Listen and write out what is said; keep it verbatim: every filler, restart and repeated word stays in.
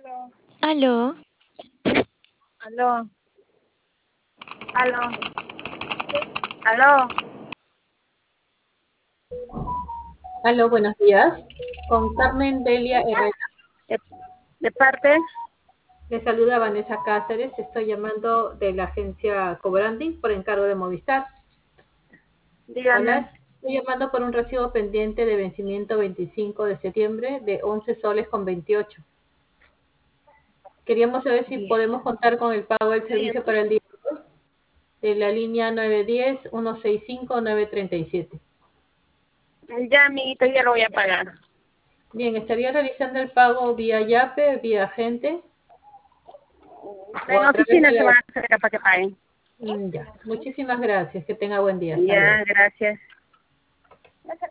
Aló, Aló, aló, aló. Aló, buenos días. Con Carmen Delia Herrera. ¿De, de parte? Le saluda Vanessa Cáceres. Estoy llamando de la agencia Cobranding por encargo de Movistar. Dígame. Hola, estoy llamando por un recibo pendiente de vencimiento veinticinco de septiembre de once soles con veintiocho. Queríamos saber si Bien. podemos contar con el pago del servicio para el día de hoy de la línea nueve uno cero, uno seis cinco, nueve tres siete. Ya, amiguito, ya lo voy a pagar. Bien, estaría realizando el pago vía Yape, vía agente o En a través oficina de se la... van a hacer para que paguen. Mm, Ya, muchísimas gracias. Que tenga buen día. Hasta luego. Ya, gracias.